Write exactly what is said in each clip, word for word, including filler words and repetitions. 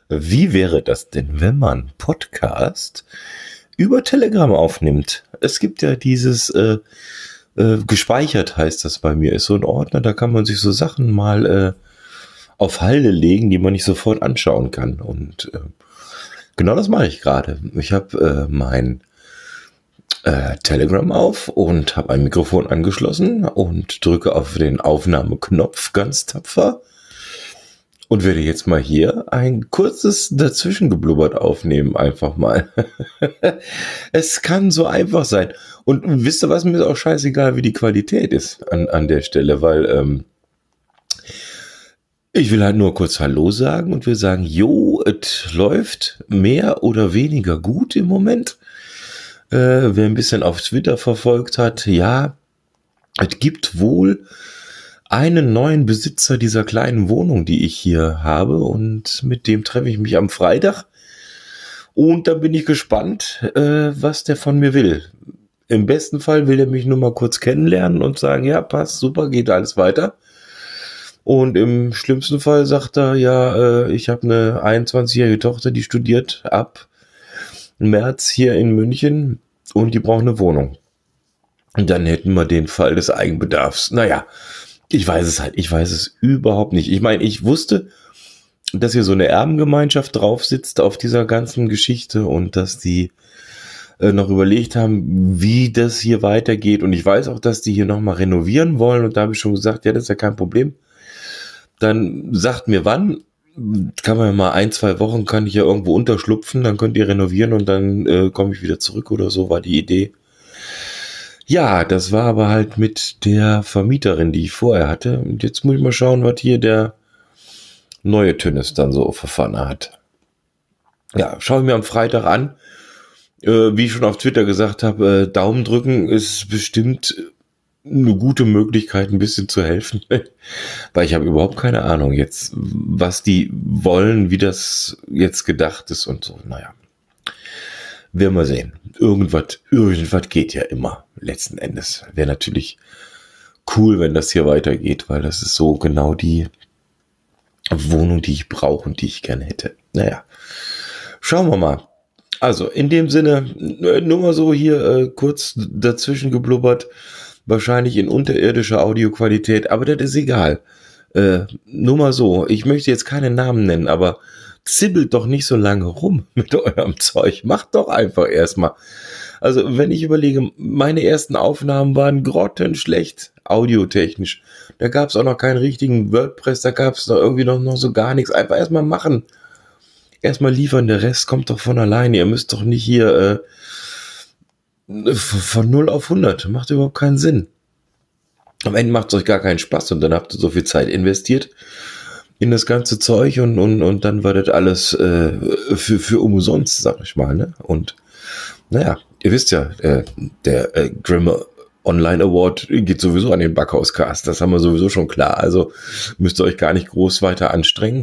Wie wäre das denn, wenn man Podcast über Telegram aufnimmt? Es gibt ja dieses äh, äh, gespeichert, heißt das bei mir, ist so ein Ordner, da kann man sich so Sachen mal äh, auf Halde legen, die man nicht sofort anschauen kann. Und äh, genau das mache ich gerade. Ich habe äh, mein äh, Telegram auf und habe ein Mikrofon angeschlossen und drücke auf den Aufnahmeknopf ganz tapfer. Und werde jetzt mal hier ein kurzes Dazwischengeblubbert aufnehmen, einfach mal. Es kann so einfach sein. Und wisst ihr was, mir ist auch scheißegal, wie die Qualität ist an, an der Stelle, weil ähm, ich will halt nur kurz Hallo sagen und will sagen, jo, es läuft mehr oder weniger gut im Moment. Äh, wer ein bisschen auf Twitter verfolgt hat, ja, es gibt wohl einen neuen Besitzer dieser kleinen Wohnung, die ich hier habe, und mit dem treffe ich mich am Freitag und da bin ich gespannt, äh, was der von mir will. Im besten Fall will er mich nur mal kurz kennenlernen und sagen, ja, passt, super, geht alles weiter. Und im schlimmsten Fall sagt er, ja, äh, ich habe eine einundzwanzigjährige Tochter, die studiert ab März hier in München und die braucht eine Wohnung. Und dann hätten wir den Fall des Eigenbedarfs. Naja, ich weiß es halt, ich weiß es überhaupt nicht. Ich meine, ich wusste, dass hier so eine Erbengemeinschaft drauf sitzt auf dieser ganzen Geschichte und dass die äh, noch überlegt haben, wie das hier weitergeht. Und ich weiß auch, dass die hier nochmal renovieren wollen. Und da habe ich schon gesagt, ja, das ist ja kein Problem. Dann sagt mir wann, kann man ja mal ein, zwei Wochen, kann ich ja irgendwo unterschlupfen, dann könnt ihr renovieren und dann äh, komme ich wieder zurück oder so, war die Idee. Ja, das war aber halt mit der Vermieterin, die ich vorher hatte. Und jetzt muss ich mal schauen, was hier der neue Tünnes dann so verfahren hat. Ja, schaue ich mir am Freitag an. Äh, wie ich schon auf Twitter gesagt habe, äh, Daumen drücken ist bestimmt eine gute Möglichkeit, ein bisschen zu helfen. Weil ich habe überhaupt keine Ahnung jetzt, was die wollen, wie das jetzt gedacht ist und so. Naja. Werden wir sehen. Irgendwas, irgendwas geht ja immer, letzten Endes. Wäre natürlich cool, wenn das hier weitergeht, weil das ist so genau die Wohnung, die ich brauche und die ich gerne hätte. Naja, schauen wir mal. Also, in dem Sinne, nur mal so hier äh, kurz dazwischen geblubbert, wahrscheinlich in unterirdischer Audioqualität, aber das ist egal. Äh, nur mal so, ich möchte jetzt keine Namen nennen, aber zibbelt doch nicht so lange rum mit eurem Zeug. Macht doch einfach erstmal. Also, wenn ich überlege, meine ersten Aufnahmen waren grottenschlecht, audiotechnisch. Da gab es auch noch keinen richtigen WordPress, da gab es noch irgendwie noch, noch so gar nichts. Einfach erstmal machen. Erstmal liefern, der Rest kommt doch von alleine. Ihr müsst doch nicht hier äh, von null auf hundert. Macht überhaupt keinen Sinn. Am Ende macht es euch gar keinen Spaß und dann habt ihr so viel Zeit investiert in das ganze Zeug und, und, und dann war das alles äh, für, für umsonst, sag ich mal. Ne? Und naja, ihr wisst ja, äh, der äh, Grimme Online Award geht sowieso an den Backhauscast. Das haben wir sowieso schon klar. Also müsst ihr euch gar nicht groß weiter anstrengen.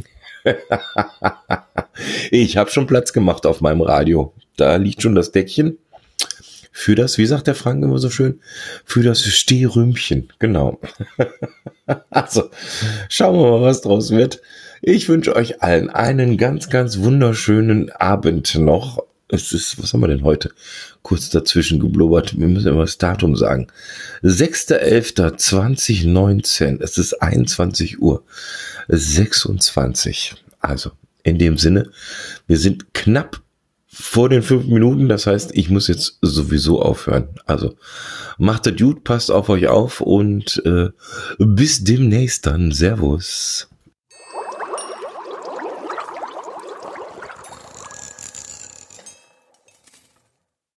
Ich habe schon Platz gemacht auf meinem Radio. Da liegt schon das Deckchen für das, wie sagt der Frank immer so schön, für das Stehrümpchen. Genau. Also, schauen wir mal, was draus wird. Ich wünsche euch allen einen ganz, ganz wunderschönen Abend noch. Es ist, was haben wir denn heute? Kurz dazwischen geblubbert. Wir müssen immer das Datum sagen. sechster elfter zweitausendneunzehn. Es ist einundzwanzig Uhr sechsundzwanzig. Also, in dem Sinne, wir sind knapp vor den fünf Minuten. Das heißt, ich muss jetzt sowieso aufhören. Also, macht das gut, passt auf euch auf und äh, bis demnächst dann. Servus.